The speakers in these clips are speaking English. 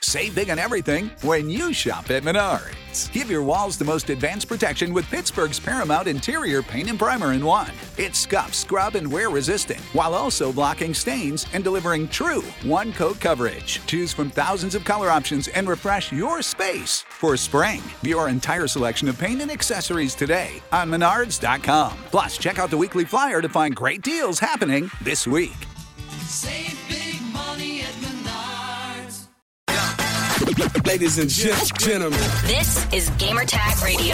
Save big on everything when you shop at Menards. Give your walls the most advanced protection with Pittsburgh's Paramount Interior Paint and Primer in one. It's scuff, scrub, and wear resistant, while also blocking stains and delivering true one-coat coverage. Choose from thousands of color options and refresh your space for spring. View our entire selection of paint and accessories today on Menards.com. Plus, check out the weekly flyer to find great deals happening this week. Save big money at Menards. Ladies and gentlemen, This is Gamertag Radio.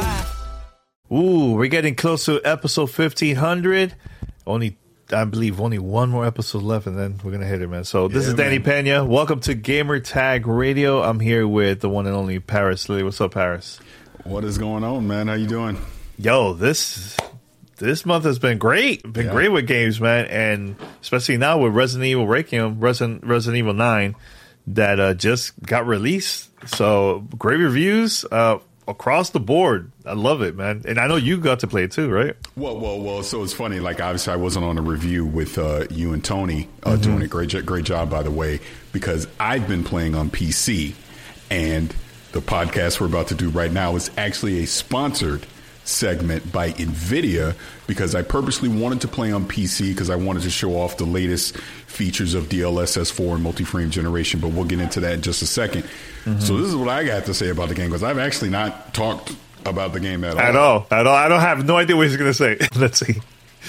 Ooh, we're getting close to episode 1500. I believe only one more episode left, and then we're going to hit it, man. So this is Danny Pena. Welcome to Gamertag Radio. I'm here with the one and only Paris Lee. What's up, Paris? What is going on, man? How you doing? Yo, this month has been great. Great with games, man. And especially now with Resident Evil Requiem, Resident Evil 9, that just got released. So great reviews across the board. I love it, man. And I know you got to play it too, right? Well. So it's funny. Like, obviously, I wasn't on a review with you and Tony doing a great job, by the way, because I've been playing on PC, and the podcast we're about to do right now is actually a sponsored segment by NVIDIA, because I purposely wanted to play on PC because I wanted to show off the latest features of DLSS 4 and multi-frame generation, but we'll get into that in just a second. So this is what I got to say about the game, because I've actually not talked about the game at all. I don't have no idea what he's going to say. Let's see.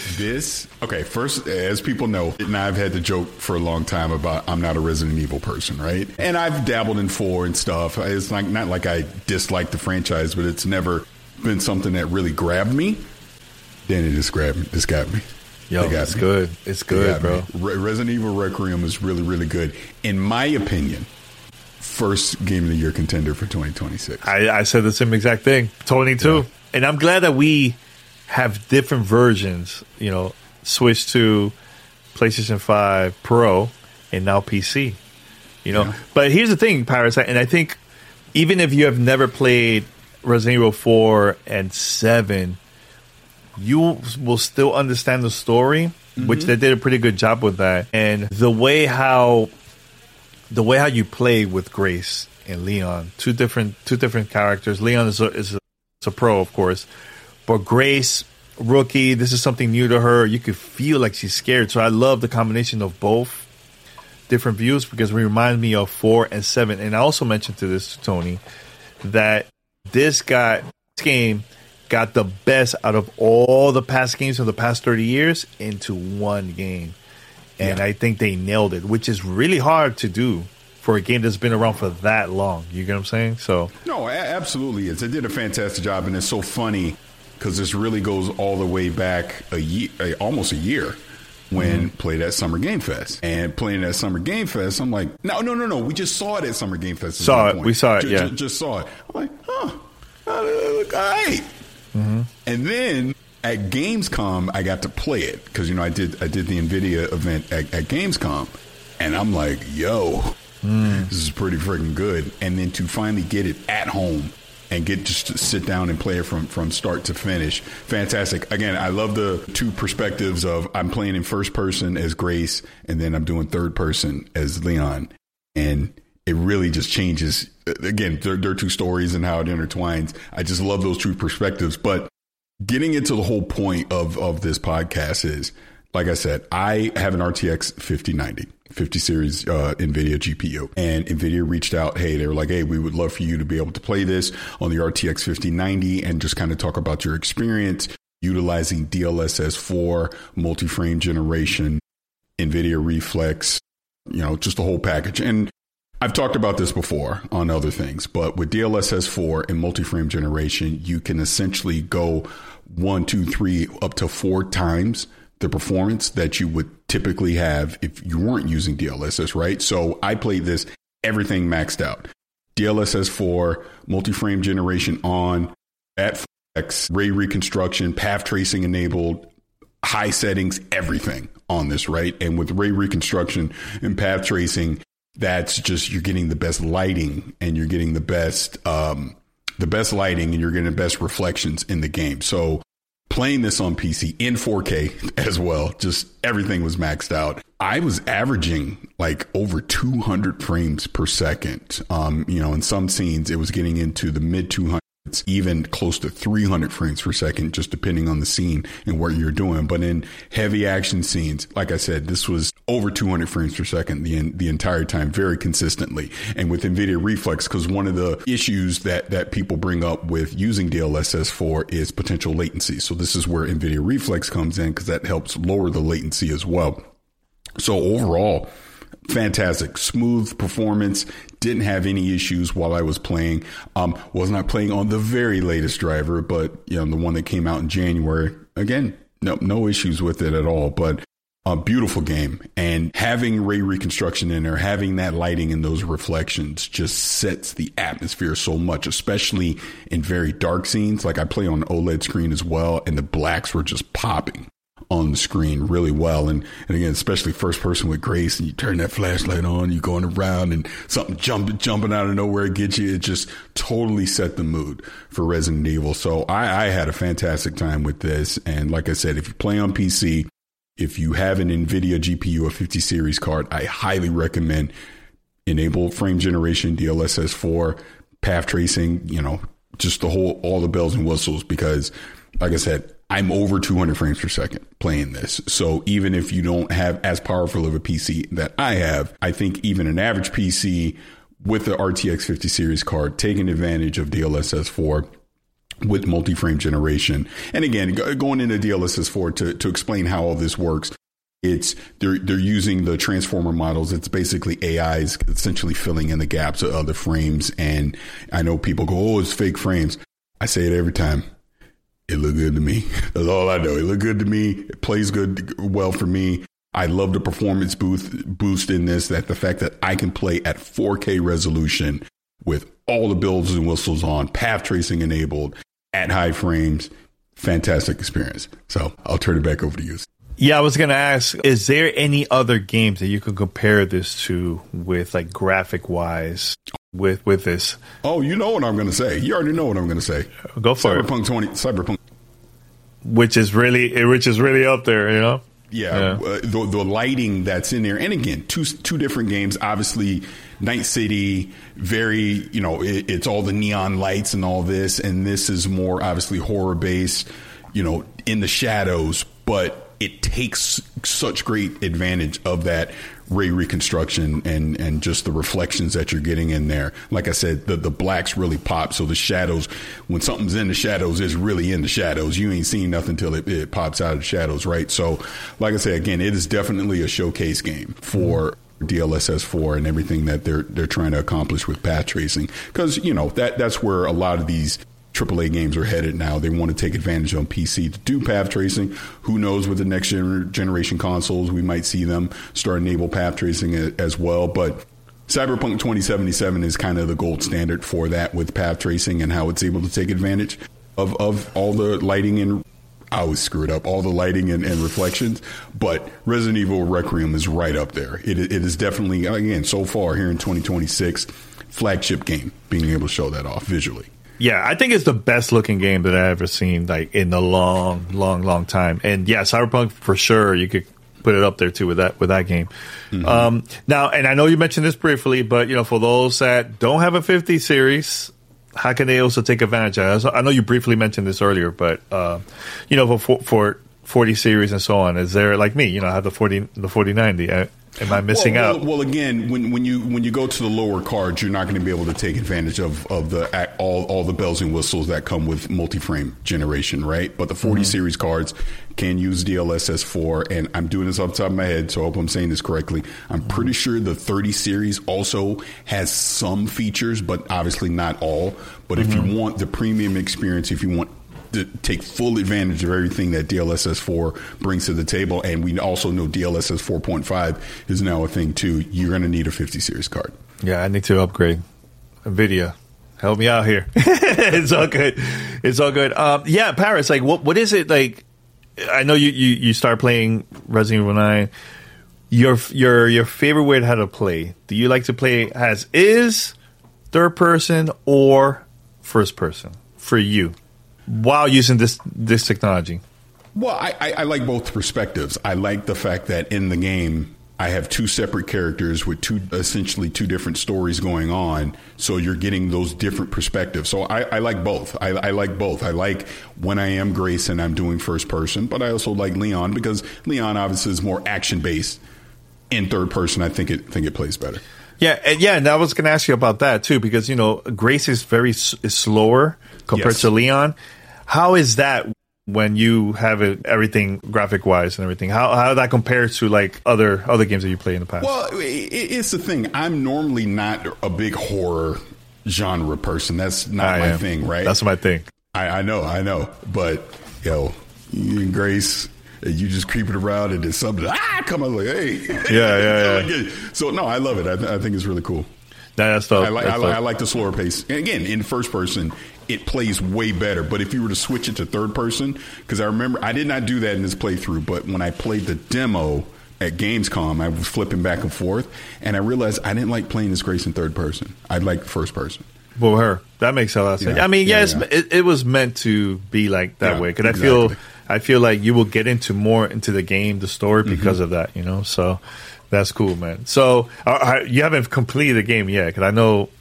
First, as people know, and I've had the joke for a long time about I'm not a Resident Evil person, right? And I've dabbled in 4 and stuff. It's like not like I dislike the franchise, but it's never been something that really grabbed me. Then it just grabbed me. This got me. Yo, it's good. It's good, bro. Resident Evil Requiem is really, really good. In my opinion, first game of the year contender for 2026. I said the same exact thing. Tony, too. Yeah. And I'm glad that we have different versions, switch to PlayStation 5 Pro and now PC, Yeah. But here's the thing, Paris, and I think even if you have never played Resident Evil 4 and 7, you will still understand the story, which they did a pretty good job with that. And the way how you play with Grace and Leon, two different characters. Leon is a pro, of course, but Grace, rookie, this is something new to her. You could feel like she's scared. So I love the combination of both different views, because it reminds me of 4 and 7. And I also mentioned to this to Tony that this game got the best out of all the past games of the past 30 years into one game. And I think they nailed it, which is really hard to do for a game that's been around for that long. You get what I'm saying? So no, absolutely. They did a fantastic job, and it's so funny because this really goes all the way back almost a year when played at Summer Game Fest. And playing at Summer Game Fest, I'm like, no. We just saw it at Summer Game Fest. We saw it, yeah. Just saw it. I'm like, look, all right. And then at Gamescom, I got to play it because, I did the NVIDIA event at Gamescom. And I'm like, yo, this is pretty freaking good. And then to finally get it at home and get just to sit down and play it from start to finish, fantastic. Again, I love the two perspectives of I'm playing in first person as Grace, and then I'm doing third person as Leon. And it really just changes. Again, there are two stories and how it intertwines. I just love those two perspectives. But getting into the whole point of this podcast is, like I said, I have an RTX 5090, 50 series NVIDIA GPU. And NVIDIA reached out. They were like, hey, we would love for you to be able to play this on the RTX 5090 and just kind of talk about your experience utilizing DLSS 4, multi-frame generation, NVIDIA Reflex, just the whole package. And I've talked about this before on other things, but with DLSS 4 and multi-frame generation, you can essentially go 1, 2, 3, up to 4 times the performance that you would typically have if you weren't using DLSS, right? So I played this, everything maxed out. DLSS 4, multi-frame generation on, at 4X, ray reconstruction, path tracing enabled, high settings, everything on this, right? And with ray reconstruction and path tracing, that's just, you're getting the best lighting and you're getting the best lighting and you're getting the best reflections in the game. So playing this on PC in 4K as well. Just everything was maxed out. I was averaging like over 200 frames per second. In some scenes, it was getting into the mid 200s, even close to 300 frames per second, just depending on the scene and what you're doing. But in heavy action scenes, like I said, this was over 200 frames per second the entire time, very consistently. And with NVIDIA Reflex, because one of the issues that people bring up with using DLSS 4 is potential latency. So this is where NVIDIA Reflex comes in, because that helps lower the latency as well. So overall, fantastic, smooth performance. Didn't have any issues while I was playing. Was not playing on the very latest driver, but the one that came out in January. Again, no issues with it at all. But a beautiful game, and having ray reconstruction in there, having that lighting and those reflections just sets the atmosphere so much, especially in very dark scenes. Like I play on an OLED screen as well, and the blacks were just popping on the screen really well. And again, especially first person with Grace, and you turn that flashlight on, you're going around and something jumping out of nowhere gets you. It just totally set the mood for Resident Evil. So I had a fantastic time with this. And like I said, if you play on PC, if you have an NVIDIA GPU or 50 series card, I highly recommend enable frame generation, DLSS 4, path tracing, just all the bells and whistles, because like I said, I'm over 200 frames per second playing this. So even if you don't have as powerful of a PC that I have, I think even an average PC with the RTX 50 series card taking advantage of DLSS 4 with multi-frame generation. And again, going into DLSS 4 to explain how all this works, they're using the transformer models. It's basically AIs essentially filling in the gaps of other frames. And I know people go, oh, it's fake frames. I say it every time. It looked good to me. That's all I know. It looked good to me. It plays well for me. I love the performance boost in this, that the fact that I can play at 4K resolution with all the bells and whistles on, path tracing enabled at high frames. Fantastic experience. So I'll turn it back over to you. Yeah, I was going to ask, is there any other games that you could compare this to with, like, graphic-wise with this? Oh, you know what I'm going to say. You already know what I'm going to say. Go for it. Cyberpunk. Which is really up there, Yeah. The lighting that's in there. And again, two different games. Obviously, Night City, very, it's all the neon lights and all this. And this is more obviously horror-based, in the shadows. But it takes such great advantage of that ray reconstruction and just the reflections that you're getting in there. Like I said, the blacks really pop. So the shadows, when something's in the shadows, it's really in the shadows. You ain't seeing nothing until it pops out of the shadows, right? So like I said, again, it is definitely a showcase game for DLSS 4 and everything that they're trying to accomplish with path tracing. Because, that's where a lot of these AAA games are headed now. They want to take advantage on PC to do path tracing. Who knows, with the next generation consoles, we might see them start enable path tracing as well. But Cyberpunk 2077 is kind of the gold standard for that with path tracing and how it's able to take advantage of all the lighting and I always screw it up, all the lighting and reflections. But Resident Evil Requiem is right up there. It is definitely, again, so far here in 2026, flagship game, being able to show that off visually. Yeah, I think it's the best looking game that I've ever seen, like, in a long time. And yeah, Cyberpunk for sure, you could put it up there too with that game. Mm-hmm. Now, and I know you mentioned this briefly, but for those that don't have a 50 series, how can they also take advantage of it? I know you briefly mentioned this earlier, but for 40 series and so on, is there, like me, I have the 4090. Am I missing out? Well, again, when you go to the lower cards, you're not going to be able to take advantage of the all the bells and whistles that come with multi-frame generation, right? But the 40 series cards can use DLSS 4, and I'm doing this off the top of my head, so I hope I'm saying this correctly. I'm pretty sure the 30 series also has some features, but obviously not all. But if you want the premium experience, if you want to take full advantage of everything that DLSS 4 brings to the table, and we also know DLSS 4.5 is now a thing too, you're going to need a 50 series card. Yeah, I need to upgrade. NVIDIA, help me out here. It's all good. Yeah, Paris, like, what is it like? I know you start playing Resident Evil 9. Your favorite way how to play? Do you like to play as is, third person, or first person for you? While using this technology. Well, I like both perspectives. I like the fact that in the game, I have two separate characters with essentially two different stories going on. So you're getting those different perspectives. So I like both. I like both. I like when I am Grace and I'm doing first person, but I also like Leon because Leon obviously is more action based. In third person, I think it plays better. Yeah, and I was going to ask you about that too because Grace is is slower compared to Leon. How is that? When you have everything graphic wise and everything, how that compares to like other games that you play in the past? Well, it's the thing. I'm normally not a big horror genre person. That's not my thing, right? That's my thing. I know. But you and Grace, you just creeping around and there's something. Come on, like hey, yeah. So no, I love it. I think it's really cool. That's tough. I like the slower pace. And again, in first person, it plays way better. But if you were to switch it to third person, because I remember I did not do that in this playthrough, but when I played the demo at Gamescom, I was flipping back and forth, and I realized I didn't like playing as Grace in third person. I like first person. Well, her. That makes a lot of sense. Yeah. I mean, it was meant to be like that way. Because I feel like you will get more into the game, the story, because of that, So that's cool, man. So you haven't completed the game yet, because I know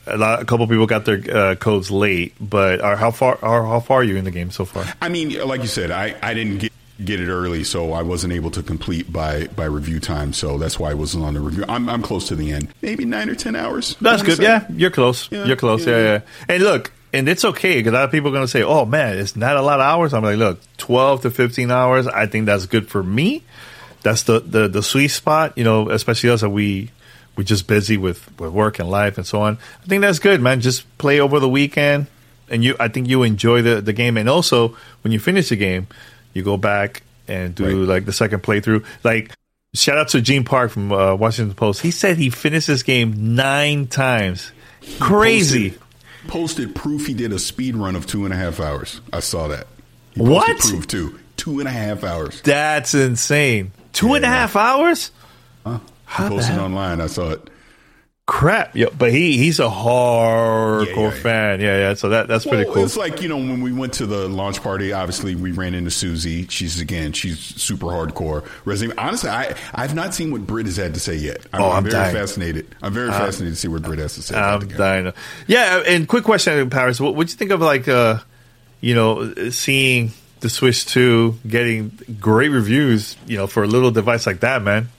a couple people got their codes late, but how far are you in the game so far? I mean, like you said, I didn't get it early, so I wasn't able to complete by review time. So that's why I wasn't on the review. I'm close to the end, maybe 9 or 10 hours. That's good. Yeah, you're close. You're close. Yeah. And look, and it's okay because a lot of people are going to say, "Oh man, it's not a lot of hours." I'm like, look, 12 to 15 hours. I think that's good for me. That's the sweet spot, especially us that we're just busy with work and life and so on. I think that's good, man. Just play over the weekend, and I think you enjoy the game. And also, when you finish the game, you go back and do like the second playthrough. Like, shout out to Gene Park from Washington Post. He said he finished this game 9 times. Crazy. Posted proof he did a speed run of 2.5 hours. I saw that. He what? Proof too. 2.5 hours. That's insane. 2.5 hours? Huh? He posted online. I saw it. Crap. Yeah, but he's a hardcore fan. Yeah. So that's pretty cool. It's like, when we went to the launch party, obviously we ran into Susie. She's super hardcore. Honestly, I've not seen what Britt has had to say yet. I'm very fascinated. I'm very fascinated to see what Britt has to say. I'm dying. Yeah, and quick question, Paris. What'd you think of like, seeing the Switch 2 getting great reviews, for a little device like that, man?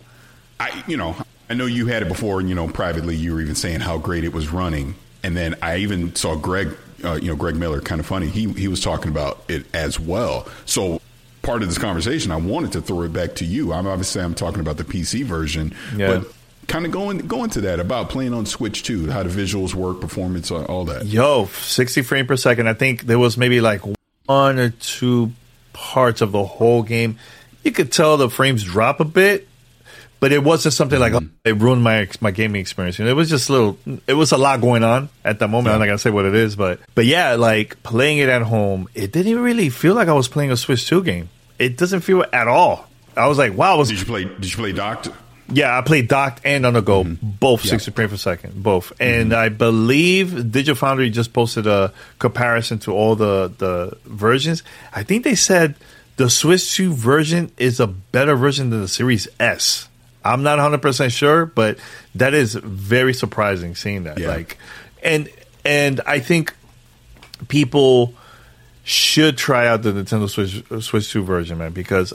I know you had it before, and privately you were even saying how great it was running. And then I even saw Greg Miller, kind of funny. He was talking about it as well. So part of this conversation, I wanted to throw it back to you. I'm talking about the PC version, but kind of going to that about playing on Switch 2, how the visuals work, performance, all that. 60 frames per second. I think there was maybe like 1 or 2 parts of the whole game. You could tell the frames drop a bit. But it wasn't something like, it ruined my gaming experience. It was just it was a lot going on at that moment. Yeah. I'm not going to say what it is, but yeah, like playing it at home, it didn't really feel like I was playing a Switch 2 game. It doesn't feel at all. I was like, wow. Did you play docked? Yeah, I played docked and on the go, both 60 frames per second, both. And I believe Digital Foundry just posted a comparison to all the versions. I think they said the Switch 2 version is a better version than the Series S. I'm not 100% sure, but that is very surprising seeing that. Yeah. Like, and I think people should try out the Nintendo Switch 2 version, man, because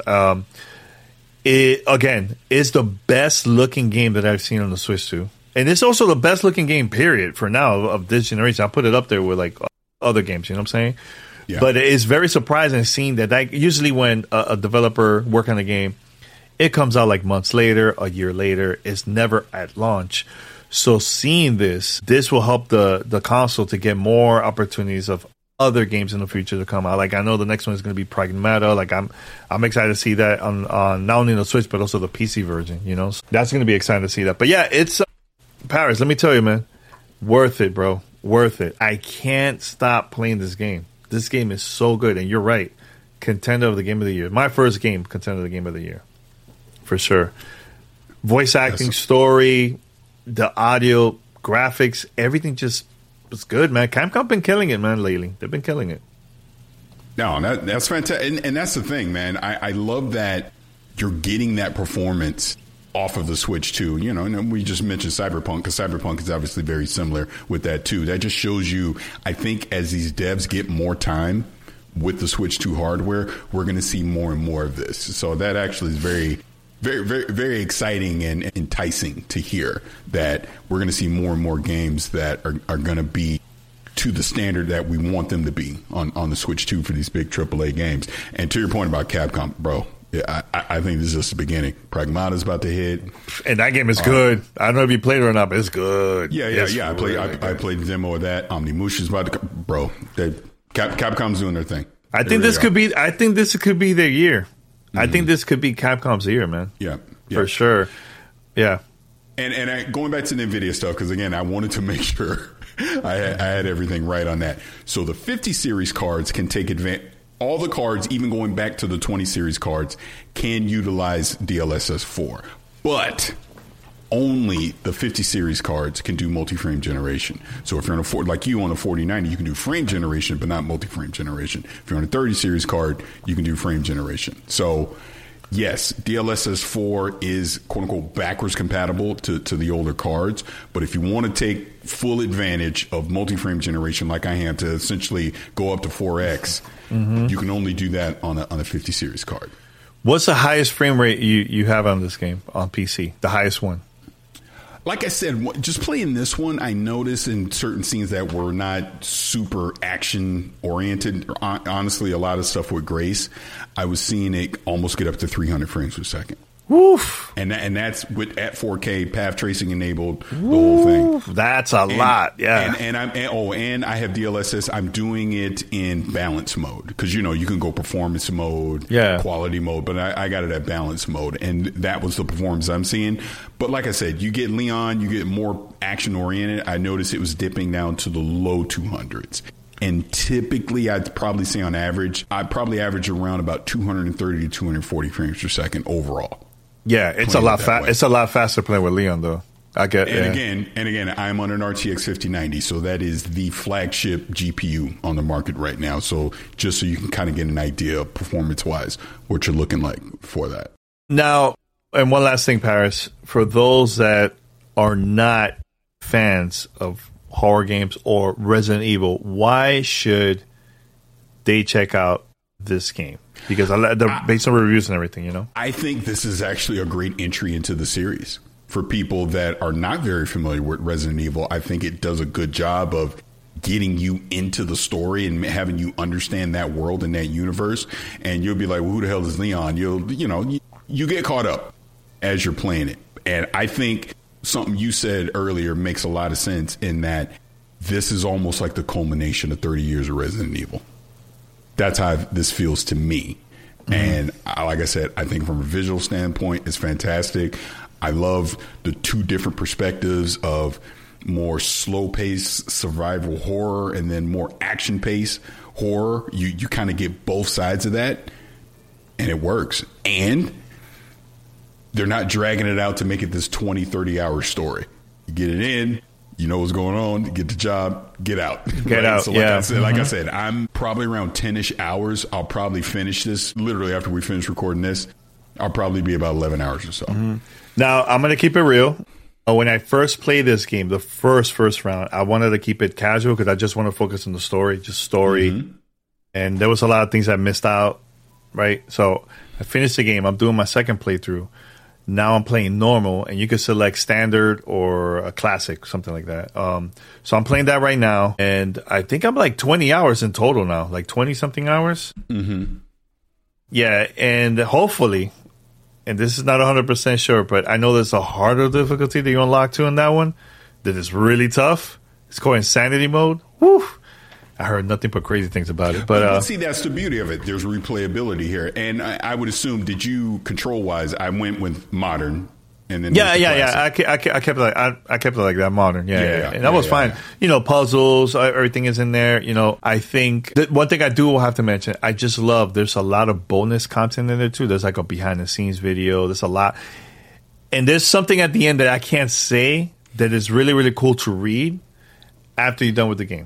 it again is the best looking game that I've seen on the Switch 2, and it's also the best looking game period for now of this generation. I'll put it up there with like other games. You know what I'm saying? Yeah. But it's very surprising seeing that. Usually when a developer work on a game, it comes out like months later, a year later. It's never at launch. So seeing this will help the console to get more opportunities of other games in the future to come out. Like I know the next one is going to be Pragmata. Like I'm excited to see that on not only the Switch but also the PC version. So that's going to be exciting to see that. But yeah, it's Paris. Let me tell you, man, worth it, bro. Worth it. I can't stop playing this game. This game is so good, and you're right. Contender of the Game of the Year. My first game, contender of the Game of the Year. For sure. Voice acting, story, the audio, graphics, everything just was good, man. Capcom been killing it, man, lately. They've been killing it. No, that's fantastic. And that's the thing, man. I love that you're getting that performance off of the Switch too. You know, and we just mentioned Cyberpunk, because Cyberpunk is obviously very similar with that too. That just shows you, I think, as these devs get more time with the Switch 2 hardware, we're going to see more and more of this. So that actually is very, very, very, very exciting and enticing to hear that we're going to see more and more games that are going to be to the standard that we want them to be on the Switch 2 for these big AAA games. And to your point about Capcom, bro, I think this is just the beginning. Pragmata's about to hit. And that game is good. I don't know if you played it or not, but it's good. Yeah. I played the demo of that. Omnimusha's about to come. Bro, Capcom's doing their thing. I think this could be their year. Mm-hmm. I think this could be Capcom's year, man. Yeah. For sure. Yeah. And going back to the NVIDIA stuff, because again, I wanted to make sure I had everything right on that. So the 50 series cards can take advantage. All the cards, even going back to the 20 series cards, can utilize DLSS 4. But only the 50 series cards can do multi-frame generation. So if you're on like you on a 4090, you can do frame generation, but not multi-frame generation. If you're on a 30 series card, you can do frame generation. So yes, DLSS 4 is quote unquote backwards compatible to the older cards. But if you want to take full advantage of multi-frame generation like I am, to essentially go up to 4X, you can only do that on a 50 series card. What's the highest frame rate you have on this game on PC? The highest one? Like I said, just playing this one, I noticed in certain scenes that were not super action-oriented, honestly, a lot of stuff with Grace, I was seeing it almost get up to 300 frames per second. Woof. And that's with at 4K, path tracing enabled, the whole thing. That's a lot, yeah. And I have DLSS. I'm doing it in balance mode, because you can go performance mode, quality mode, but I got it at balance mode, and that was the performance I'm seeing. But like I said, you get Leon, you get more action oriented. I noticed it was dipping down to the low 200s. And typically, I'd probably say on average, I'd probably average around about 230 to 240 frames per second overall. Yeah, it's a lot it's a lot faster playing with Leon, though. Again, I'm on an RTX 5090, so that is the flagship GPU on the market right now. So just so you can kind of get an idea of performance-wise what you're looking like for that. Now, and one last thing, Paris, for those that are not fans of horror games or Resident Evil, why should they check out this game? Because based on reviews and everything, I think this is actually a great entry into the series. For people that are not very familiar with Resident Evil, I think it does a good job of getting you into the story and having you understand that world and that universe. And you'll be like, well, who the hell is Leon? You get caught up as you're playing it. And I think something you said earlier makes a lot of sense, in that this is almost like the culmination of 30 years of Resident Evil. That's how this feels to me. Mm-hmm. And like I said, I think from a visual standpoint, it's fantastic. I love the two different perspectives of more slow-paced survival horror and then more action-paced horror. You kind of get both sides of that, and it works. And they're not dragging it out to make it this 20, 30-hour story. You get it in, you know what's going on, you get the job, get out. Get out, So like I said, I'm probably around 10-ish hours. I'll probably finish this. Literally, after we finish recording this, I'll probably be about 11 hours or so. Mm-hmm. Now, I'm going to keep it real. When I first played this game, the first round, I wanted to keep it casual because I just want to focus on the story, just story. Mm-hmm. And there was a lot of things I missed out, right? So I finished the game. I'm doing my second playthrough. Now I'm playing normal, and you can select standard or a classic, something like that. So I'm playing that right now, and I think I'm like 20 hours in total now, like 20-something hours. Mm-hmm. Yeah, and hopefully, and this is not 100% sure, but I know there's a harder difficulty that you unlock to in that one that is really tough. It's called Insanity Mode. Woo! I heard nothing but crazy things about it. But see, that's the beauty of it. There's replayability here. And I would assume, did you, control-wise, I went with modern. And then I kept it like that, modern. Yeah. And that was fine. Puzzles, everything is in there. I think one thing I do have to mention, I just love, there's a lot of bonus content in there too. There's like a behind the scenes video. There's a lot. And there's something at the end that I can't say that is really, really cool to read after you're done with the game.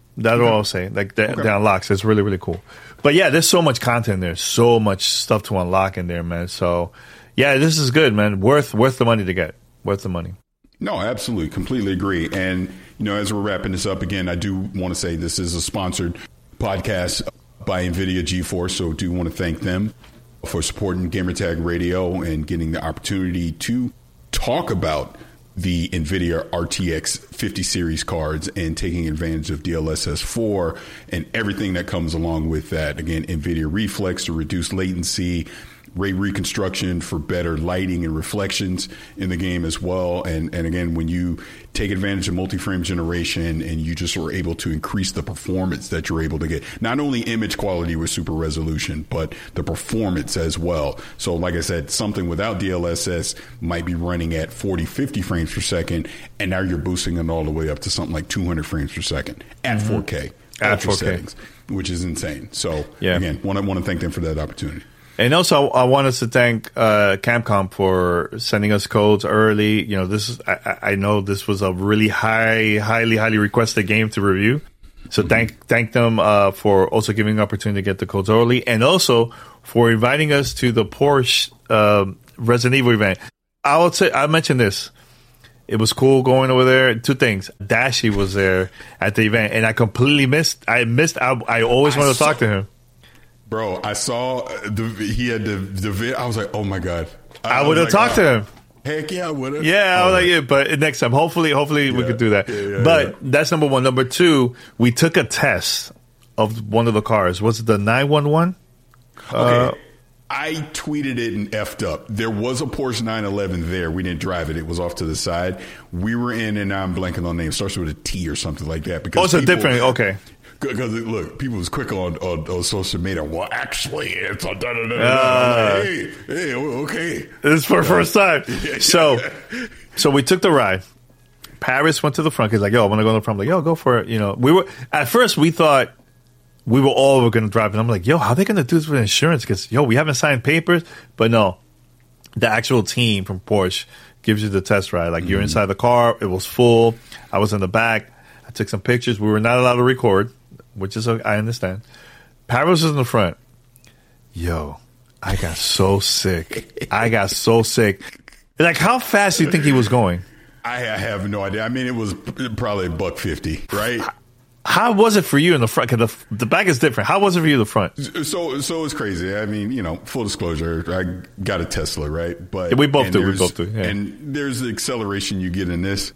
That's what I'll say. Like the unlocks, it's really, really cool. But yeah, there's so much content there, so much stuff to unlock in there, man. So yeah, this is good, man. Worth the money to get. Worth the money. No, absolutely, completely agree. And as we're wrapping this up again, I do want to say this is a sponsored podcast by NVIDIA GeForce, so do want to thank them for supporting Gamertag Radio and getting the opportunity to talk about the NVIDIA RTX 50 series cards and taking advantage of DLSS 4 and everything that comes along with that. Again, NVIDIA Reflex to reduce latency, ray reconstruction for better lighting and reflections in the game as well. And again, when you take advantage of multi-frame generation and you just are able to increase the performance that you're able to get, not only image quality with super resolution, but the performance as well. So like I said, something without DLSS might be running at 40, 50 frames per second. And now you're boosting it all the way up to something like 200 frames per second at 4K. At ultra 4K. settings, which is insane. So Yeah. again, want to thank them for that opportunity. And also, I want us to thank Capcom for sending us codes early. This is I know this was a really highly requested game to review. So thank them for also giving the opportunity to get the codes early, and also for inviting us to the Porsche Resident Evil event. I mentioned this. It was cool going over there. Two things: Dashi was there at the event, and I completely missed. I always wanted to talk to him. Bro, I saw he had the vid. I was like, oh my God. I would have talked to him. Heck yeah, I would have. Yeah, I was like, yeah, but next time, hopefully we could do that. But that's number one. Number two, we took a test of one of the cars. Was it the 911? Okay. I tweeted it and effed up. There was a Porsche 911 there. We didn't drive it. It was off to the side. We were in, and now I'm blanking on the name. It starts with a T or something like that. Because It's a different. Okay. Because look, people was quick on social media. Well, actually, it's a hey, okay. This is for the first time. So we took the ride. Paris went to the front. He's like, yo, I want to go to the front. I'm like, yo, go for it. We were at first we thought we were all going to drive, and I'm like, yo, how are they going to do this with insurance? Because we haven't signed papers. But no, the actual team from Porsche gives you the test ride. Like you're inside the car. It was full. I was in the back. I took some pictures. We were not allowed to record, which is I understand. Paris was in the front. Yo, I got so sick. Like, how fast do you think he was going? I have no idea. I mean, it was probably $150, right? How was it for you in the front? Because the back is different. How was it for you in the front? So it's crazy. I mean, full disclosure, I got a Tesla, right? But we both do. Yeah. And there's the acceleration you get in this.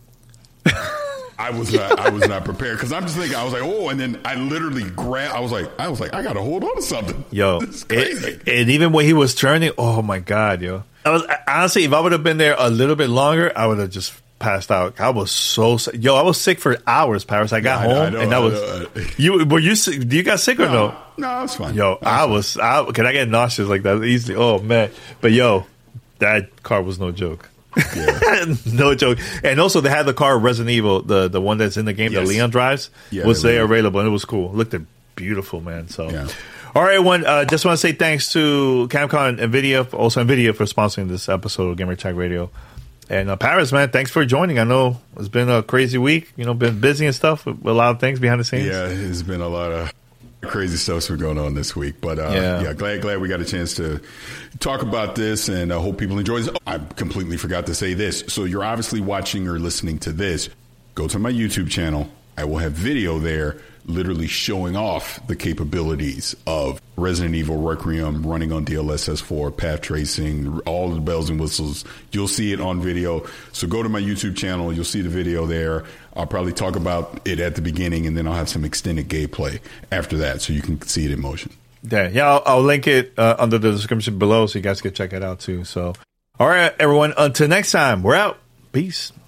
I was not prepared because I'm just thinking. I was like, oh, and then I literally grabbed. I was like, I gotta hold on to something. Yo, this is crazy. And even when he was turning, oh my God, yo. Honestly, if I would have been there a little bit longer, I would have just passed out. I was so sick. Yo, I was sick for hours, Paris. I got home and that was you. Were you sick? Do you got sick or no? No, I was fine. Yo, I get nauseous like that easily. Oh man, but yo, that car was no joke. Yeah. No joke. And also they had the car Resident Evil, the one that's in the game that Leon drives, was there available, and it was cool. It looked beautiful, man. So all right, everyone, just want to say thanks to Capcom and NVIDIA, also NVIDIA, for sponsoring this episode of Gamer Tag Radio. And Paris, man, thanks for joining. I know it's been a crazy week, been busy and stuff with a lot of things behind the scenes. Yeah, it's been a lot of crazy stuff's been going on this week, but glad we got a chance to talk about this, and I hope people enjoy this. I completely forgot to say this. So you're obviously watching or listening to this. Go to my YouTube channel. I will have video there literally showing off the capabilities of Resident Evil Requiem running on DLSS 4, path tracing, all the bells and whistles. You'll see it on video. So go to my YouTube channel. You'll see the video there. I'll probably talk about it at the beginning, and then I'll have some extended gameplay after that so you can see it in motion. Yeah, I'll link it under the description below so you guys can check it out too. So, all right, everyone, until next time, we're out. Peace.